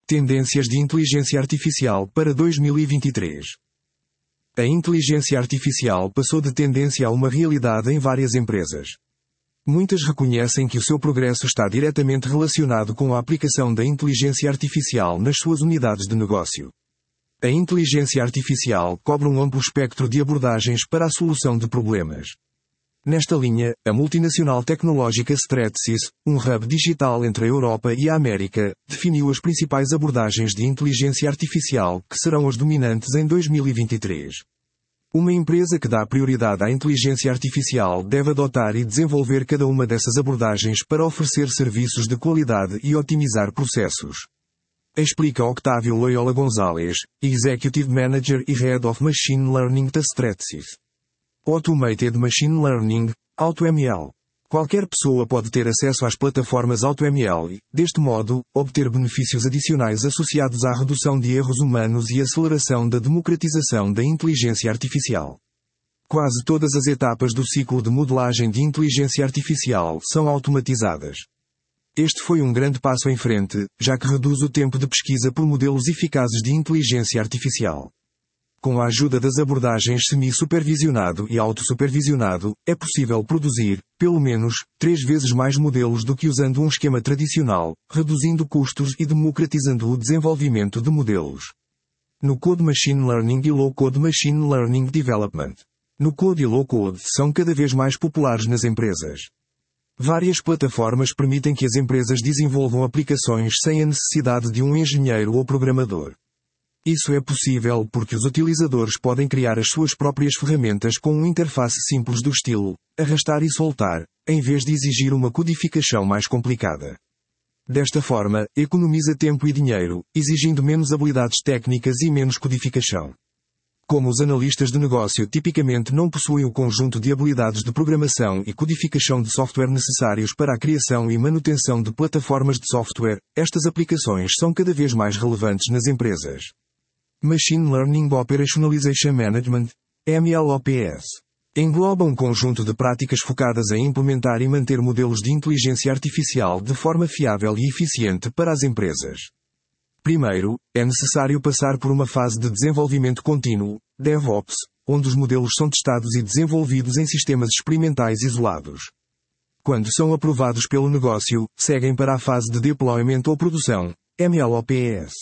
Tendências de inteligência artificial para 2023. A inteligência artificial passou de tendência a uma realidade em várias empresas. Muitas reconhecem que o seu progresso está diretamente relacionado com a aplicação da inteligência artificial nas suas unidades de negócio. A inteligência artificial cobre um amplo espectro de abordagens para a solução de problemas. Nesta linha, a multinacional tecnológica Stratasys, um hub digital entre a Europa e a América, definiu as principais abordagens de inteligência artificial que serão as dominantes em 2023. Uma empresa que dá prioridade à inteligência artificial deve adotar e desenvolver cada uma dessas abordagens para oferecer serviços de qualidade e otimizar processos. Explica Octávio Loyola Gonzalez, Executive Manager e Head of Machine Learning da Stratasys. Automated Machine Learning, AutoML. Qualquer pessoa pode ter acesso às plataformas AutoML e, deste modo, obter benefícios adicionais associados à redução de erros humanos e aceleração da democratização da inteligência artificial. Quase todas as etapas do ciclo de modelagem de inteligência artificial são automatizadas. Este foi um grande passo em frente, já que reduz o tempo de pesquisa por modelos eficazes de inteligência artificial. Com a ajuda das abordagens semi-supervisionado e autossupervisionado, é possível produzir, pelo menos, 3 vezes mais modelos do que usando um esquema tradicional, reduzindo custos e democratizando o desenvolvimento de modelos. No Code Machine Learning e Low Code Machine Learning Development. No Code e Low Code são cada vez mais populares nas empresas. Várias plataformas permitem que as empresas desenvolvam aplicações sem a necessidade de um engenheiro ou programador. Isso é possível porque os utilizadores podem criar as suas próprias ferramentas com uma interface simples do estilo arrastar e soltar, em vez de exigir uma codificação mais complicada. Desta forma, economiza tempo e dinheiro, exigindo menos habilidades técnicas e menos codificação. Como os analistas de negócio tipicamente não possuem o conjunto de habilidades de programação e codificação de software necessários para a criação e manutenção de plataformas de software, estas aplicações são cada vez mais relevantes nas empresas. Machine Learning Operationalization Management, MLOps. Engloba um conjunto de práticas focadas em implementar e manter modelos de inteligência artificial de forma fiável e eficiente para as empresas. Primeiro, é necessário passar por uma fase de desenvolvimento contínuo, DevOps, onde os modelos são testados e desenvolvidos em sistemas experimentais isolados. Quando são aprovados pelo negócio, seguem para a fase de deployment ou produção, MLOps.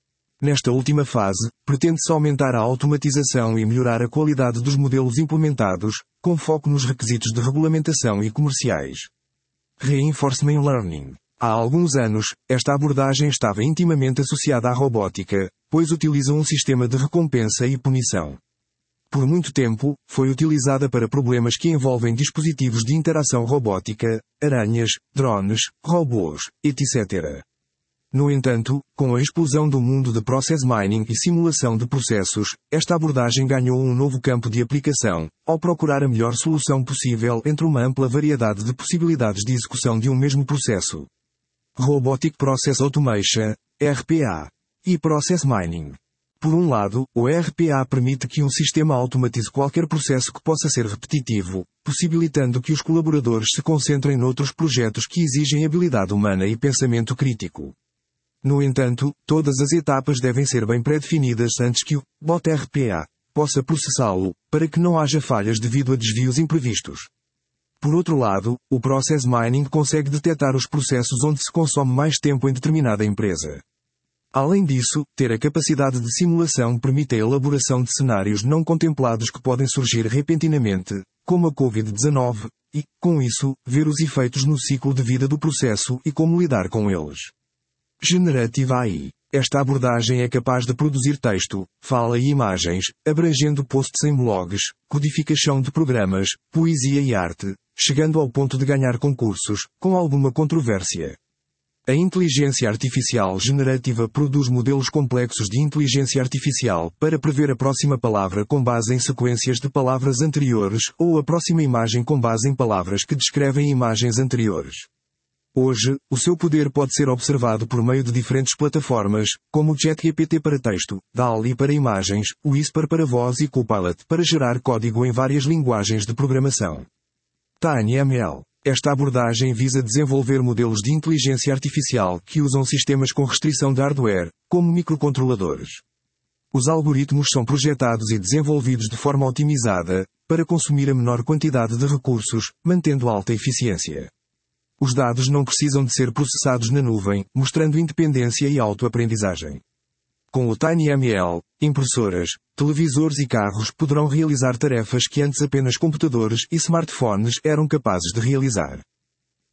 Nesta última fase, pretende-se aumentar a automatização e melhorar a qualidade dos modelos implementados, com foco nos requisitos de regulamentação e comerciais. Reinforcement Learning. Há alguns anos, esta abordagem estava intimamente associada à robótica, pois utiliza um sistema de recompensa e punição. Por muito tempo, foi utilizada para problemas que envolvem dispositivos de interação robótica, aranhas, drones, robôs, etc. No entanto, com a explosão do mundo de Process Mining e simulação de processos, esta abordagem ganhou um novo campo de aplicação, ao procurar a melhor solução possível entre uma ampla variedade de possibilidades de execução de um mesmo processo. Robotic Process Automation, RPA. E Process Mining. Por um lado, o RPA permite que um sistema automatize qualquer processo que possa ser repetitivo, possibilitando que os colaboradores se concentrem noutros projetos que exigem habilidade humana e pensamento crítico. No entanto, todas as etapas devem ser bem pré-definidas antes que o bot RPA possa processá-lo, para que não haja falhas devido a desvios imprevistos. Por outro lado, o Process Mining consegue detectar os processos onde se consome mais tempo em determinada empresa. Além disso, ter a capacidade de simulação permite a elaboração de cenários não contemplados que podem surgir repentinamente, como a Covid-19, e, com isso, ver os efeitos no ciclo de vida do processo e como lidar com eles. Generative AI. Esta abordagem é capaz de produzir texto, fala e imagens, abrangendo posts em blogs, codificação de programas, poesia e arte, chegando ao ponto de ganhar concursos, com alguma controvérsia. A inteligência artificial generativa produz modelos complexos de inteligência artificial para prever a próxima palavra com base em sequências de palavras anteriores ou a próxima imagem com base em palavras que descrevem imagens anteriores. Hoje, o seu poder pode ser observado por meio de diferentes plataformas, como o ChatGPT para texto, DALL-E para imagens, Whisper para voz e Copilot para gerar código em várias linguagens de programação. TinyML. Esta abordagem visa desenvolver modelos de inteligência artificial que usam sistemas com restrição de hardware, como microcontroladores. Os algoritmos são projetados e desenvolvidos de forma otimizada, para consumir a menor quantidade de recursos, mantendo alta eficiência. Os dados não precisam de ser processados na nuvem, mostrando independência e autoaprendizagem. Com o TinyML, impressoras, televisores e carros poderão realizar tarefas que antes apenas computadores e smartphones eram capazes de realizar.